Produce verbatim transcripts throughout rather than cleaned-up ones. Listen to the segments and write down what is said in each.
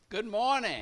Good morning.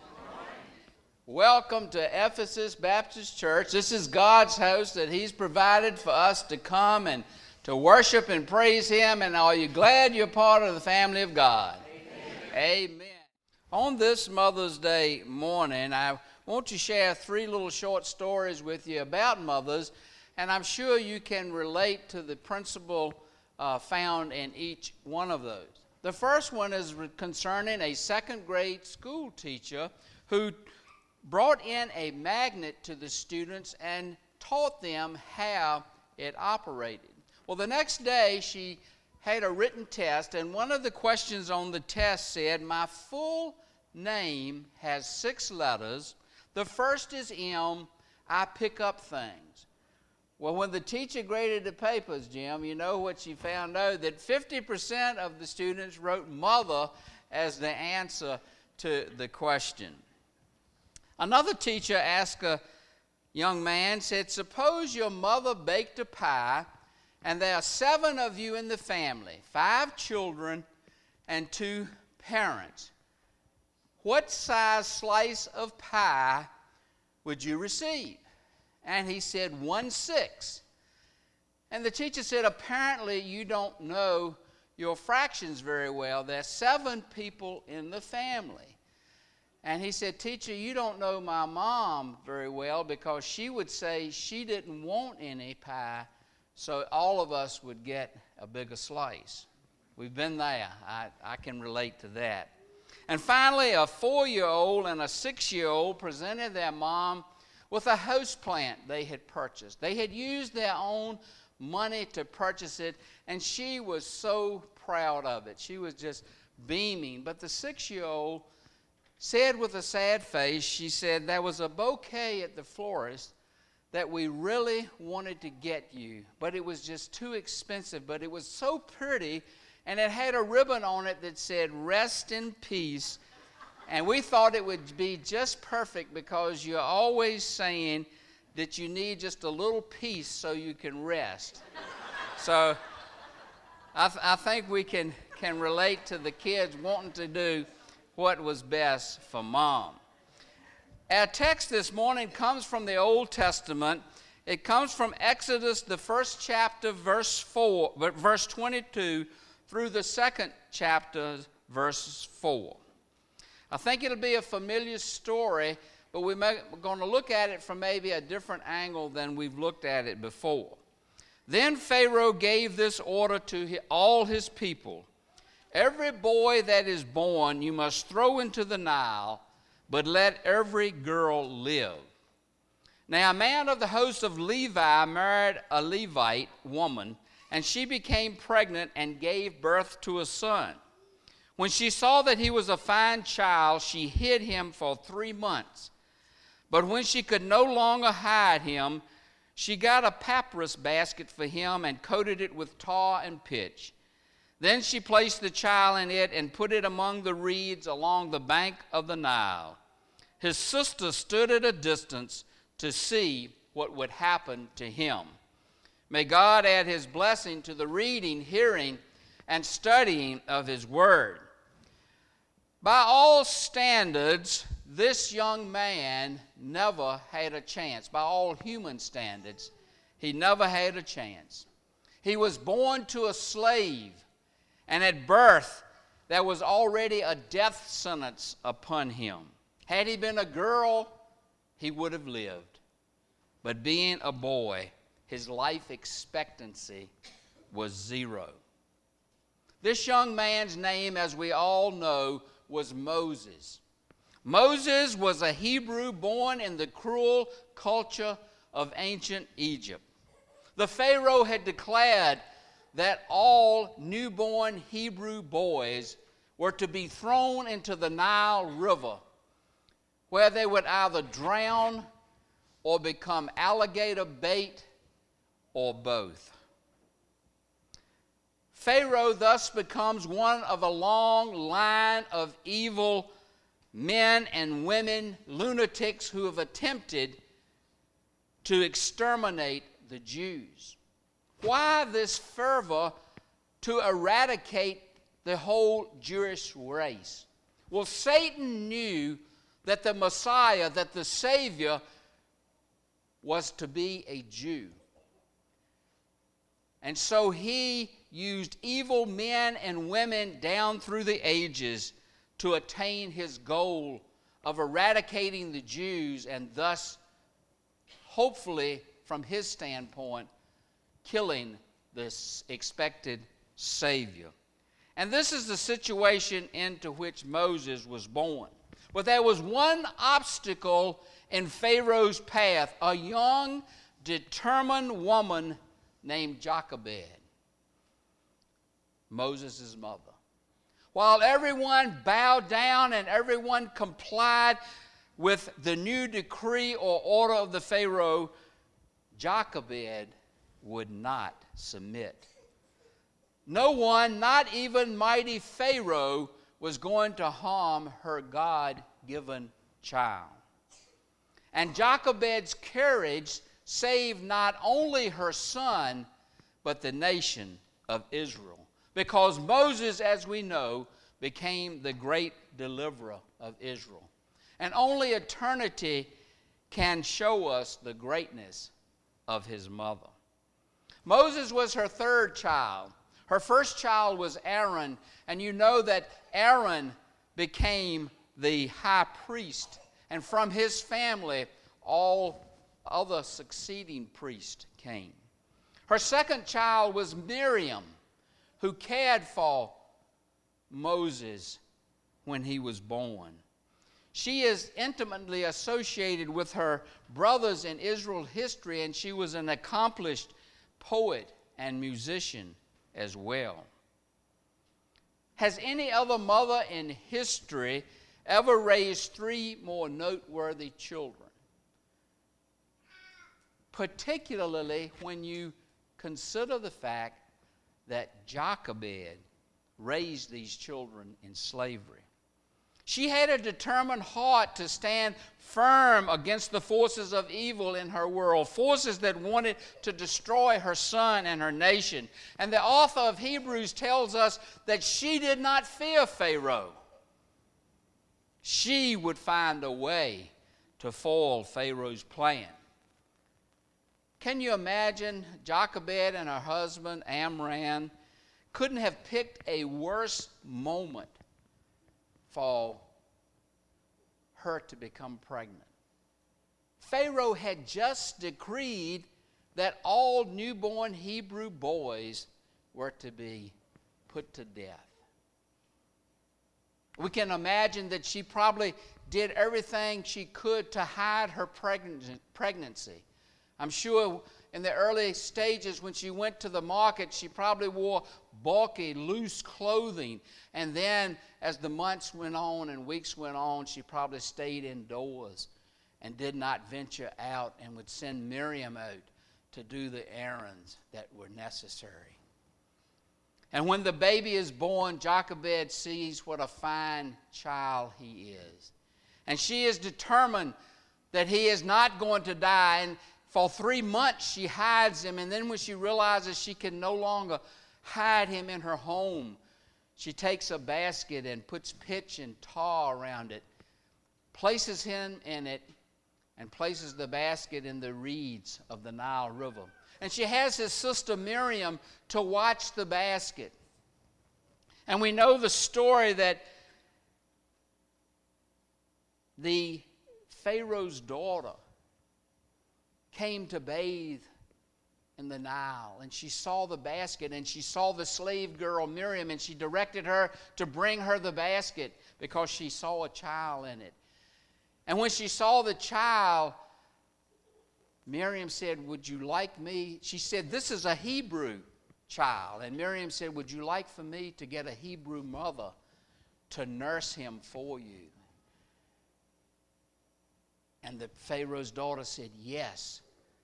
Welcome to Ephesus Baptist Church. This is God's house that He's provided for us to come and to worship and praise Him. And are you glad you're part of the family of God? Amen. Amen. On this Mother's Day morning, I want to share three little short stories with you about mothers, and I'm sure you can relate to the principle uh, found in each one of those. The first one is concerning a second grade school teacher who brought in a magnet to the students and taught them how it operated. Well, the next day she had a written test, and one of the questions on the test said, "My full name has six letters. The first is M. I pick up things." Well, when the teacher graded the papers, Jim, you know what she found out? That fifty percent of the students wrote mother as the answer to the question. Another teacher asked a young man, said, "Suppose your mother baked a pie, and there are seven of you in the family, five children and two parents. What size slice of pie would you receive?" And he said, one six. And the teacher said, "Apparently you don't know your fractions very well. There's seven people in the family." And he said, "Teacher, you don't know my mom very well, because she would say she didn't want any pie, so all of us would get a bigger slice." We've been there. I, I can relate to that. And finally, a four-year-old and a six-year-old presented their mom with a house plant they had purchased. They had used their own money to purchase it, and she was so proud of it. She was just beaming. But the six-year-old said with a sad face, she said, "There was a bouquet at the florist that we really wanted to get you, but it was just too expensive. But it was so pretty, and it had a ribbon on it that said, 'Rest in peace.' And we thought it would be just perfect, because you're always saying that you need just a little peace so you can rest." So I, th- I think we can, can relate to the kids wanting to do what was best for mom. Our text this morning comes from the Old Testament. It comes from Exodus, the first chapter, verse four, verse twenty-two, through the second chapter, verse four. I think it'll be a familiar story, but we may, we're going to look at it from maybe a different angle than we've looked at it before. "Then Pharaoh gave this order to all his people: 'Every boy that is born you must throw into the Nile, but let every girl live.' Now a man of the host of Levi married a Levite woman, and she became pregnant and gave birth to a son. When she saw that he was a fine child, she hid him for three months. But when she could no longer hide him, she got a papyrus basket for him and coated it with tar and pitch. Then she placed the child in it and put it among the reeds along the bank of the Nile. His sister stood at a distance to see what would happen to him." May God add His blessing to the reading, hearing, and studying of His Word. By all standards, this young man never had a chance. By all human standards, he never had a chance. He was born to a slave, and at birth, there was already a death sentence upon him. Had he been a girl, he would have lived. But being a boy, his life expectancy was zero. This young man's name, as we all know, was Moses. Moses was a Hebrew born in the cruel culture of ancient Egypt. The Pharaoh had declared that all newborn Hebrew boys were to be thrown into the Nile River, where they would either drown or become alligator bait, or both. Pharaoh thus becomes one of a long line of evil men and women, lunatics, who have attempted to exterminate the Jews. Why this fervor to eradicate the whole Jewish race? Well, Satan knew that the Messiah, that the Savior, was to be a Jew. And so he used evil men and women down through the ages to attain his goal of eradicating the Jews and thus, hopefully, from his standpoint, killing this expected Savior. And this is the situation into which Moses was born. But there was one obstacle in Pharaoh's path, a young, determined woman named Jochebed, Moses' mother. While everyone bowed down and everyone complied with the new decree or order of the Pharaoh, Jochebed would not submit. No one, not even mighty Pharaoh, was going to harm her God-given child. And Jochebed's courage saved not only her son, but the nation of Israel. Because Moses, as we know, became the great deliverer of Israel. And only eternity can show us the greatness of his mother. Moses was her third child. Her first child was Aaron, and you know that Aaron became the high priest, and from his family all other succeeding priests came. Her second child was Miriam, who cared for Moses when he was born. She is intimately associated with her brothers in Israel history, and she was an accomplished poet and musician as well. Has any other mother in history ever raised three more noteworthy children? Particularly when you consider the fact that Jochebed raised these children in slavery. She had a determined heart to stand firm against the forces of evil in her world, forces that wanted to destroy her son and her nation. And the author of Hebrews tells us that she did not fear Pharaoh. She would find a way to foil Pharaoh's plan. Can you imagine Jochebed and her husband Amram couldn't have picked a worse moment for her to become pregnant. Pharaoh had just decreed that all newborn Hebrew boys were to be put to death. We can imagine that she probably did everything she could to hide her pregnancy. I'm sure in the early stages when she went to the market, she probably wore bulky, loose clothing. And then as the months went on and weeks went on, she probably stayed indoors and did not venture out and would send Miriam out to do the errands that were necessary. And when the baby is born, Jochebed sees what a fine child he is. And she is determined that he is not going to die. And for three months she hides him, and then when she realizes she can no longer hide him in her home, she takes a basket and puts pitch and tar around it, places him in it, and places the basket in the reeds of the Nile River. And she has his sister Miriam to watch the basket. And we know the story that the Pharaoh's daughter came to bathe in the Nile, and she saw the basket, and she saw the slave girl Miriam, and she directed her to bring her the basket because she saw a child in it. And when she saw the child, Miriam said, "Would you like me?" She said, "This is a Hebrew child." And Miriam said, "Would you like for me to get a Hebrew mother to nurse him for you?" And the Pharaoh's daughter said, "Yes."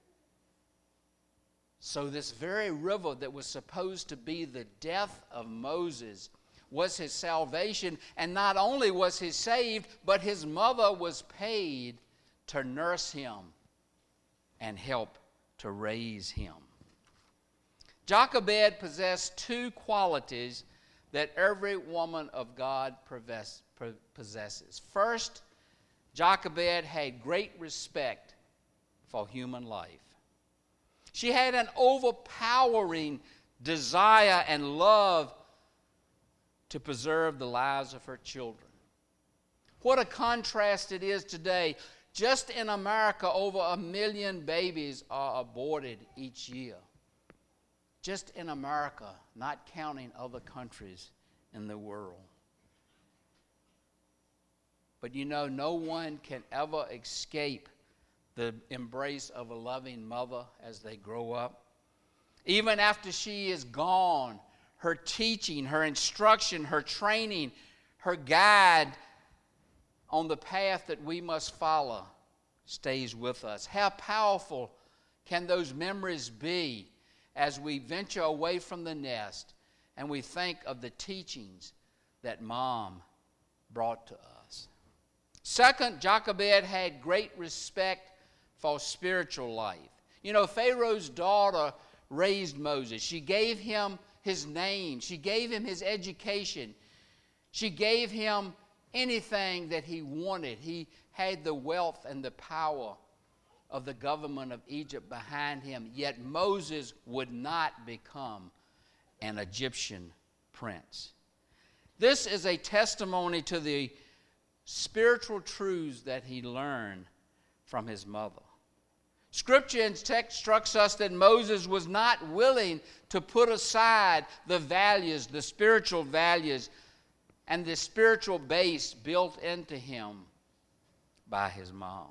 So this very river that was supposed to be the death of Moses was his salvation. And not only was he saved, but his mother was paid to nurse him and help to raise him. Jochebed possessed two qualities that every woman of God possesses. First, Jochebed had great respect for human life. She had an overpowering desire and love to preserve the lives of her children. What a contrast it is today. Just in America, over a million babies are aborted each year. Just in America, not counting other countries in the world. But you know, no one can ever escape the embrace of a loving mother as they grow up. Even after she is gone, her teaching, her instruction, her training, her guide on the path that we must follow stays with us. How powerful can those memories be as we venture away from the nest and we think of the teachings that Mom brought to us? Second, Jochebed had great respect for spiritual life. You know, Pharaoh's daughter raised Moses. She gave him his name. She gave him his education. She gave him anything that he wanted. He had the wealth and the power of the government of Egypt behind him, yet Moses would not become an Egyptian prince. This is a testimony to the spiritual truths that he learned from his mother. Scripture and text instructs us that Moses was not willing to put aside the values, the spiritual values, and the spiritual base built into him by his mom.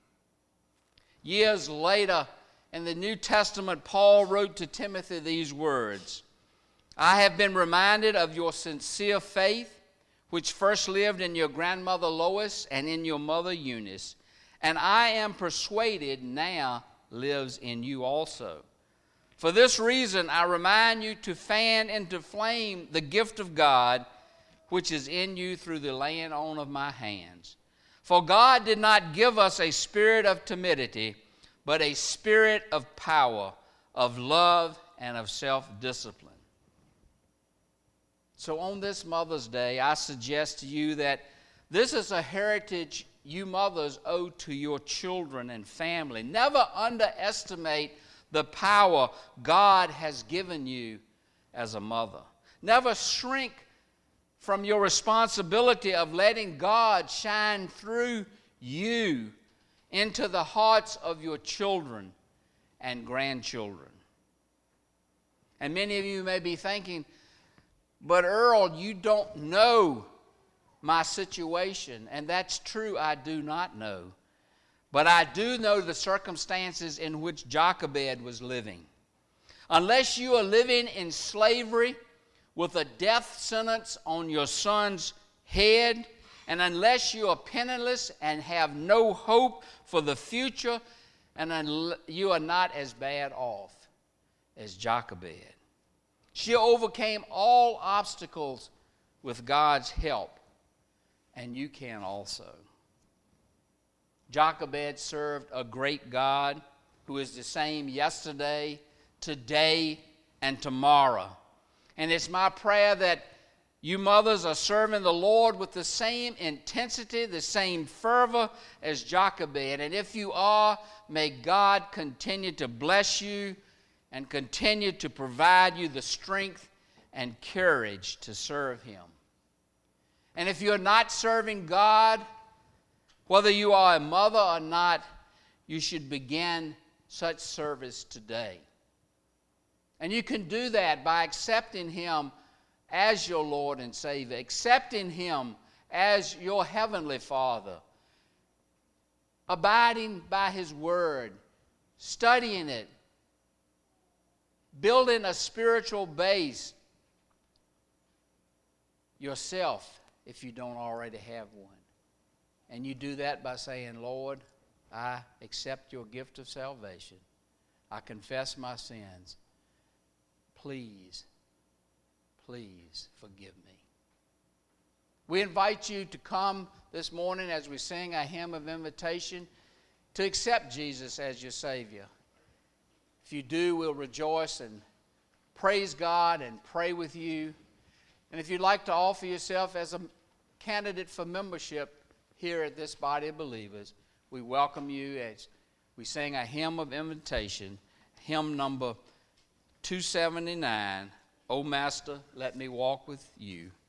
Years later, in the New Testament, Paul wrote to Timothy these words, "I have been reminded of your sincere faith, which first lived in your grandmother Lois and in your mother Eunice, and I am persuaded now lives in you also. For this reason, I remind you to fan into flame the gift of God, which is in you through the laying on of my hands. For God did not give us a spirit of timidity, but a spirit of power, of love, and of self-discipline." So on this Mother's Day, I suggest to you that this is a heritage you mothers owe to your children and family. Never underestimate the power God has given you as a mother. Never shrink from your responsibility of letting God shine through you into the hearts of your children and grandchildren. And many of you may be thinking, "But Earl, you don't know my situation." And that's true, I do not know. But I do know the circumstances in which Jochebed was living. Unless you are living in slavery with a death sentence on your son's head, and unless you are penniless and have no hope for the future, and you are not as bad off as Jochebed. She overcame all obstacles with God's help, and you can also. Jochebed served a great God who is the same yesterday, today, and tomorrow. And it's my prayer that you mothers are serving the Lord with the same intensity, the same fervor as Jochebed. And if you are, may God continue to bless you and continue to provide you the strength and courage to serve Him. And if you're not serving God, whether you are a mother or not, you should begin such service today. And you can do that by accepting Him as your Lord and Savior, accepting Him as your Heavenly Father, abiding by His Word, studying it, building a spiritual base yourself if you don't already have one. And you do that by saying, "Lord, I accept your gift of salvation. I confess my sins. Please, please forgive me." We invite you to come this morning as we sing a hymn of invitation to accept Jesus as your Savior. If you do, we'll rejoice and praise God and pray with you And if you'd like to offer yourself as a candidate for membership here at this body of believers, we welcome you as we sing a hymn of invitation, hymn number two seventy-nine, O Master, Let Me Walk With You.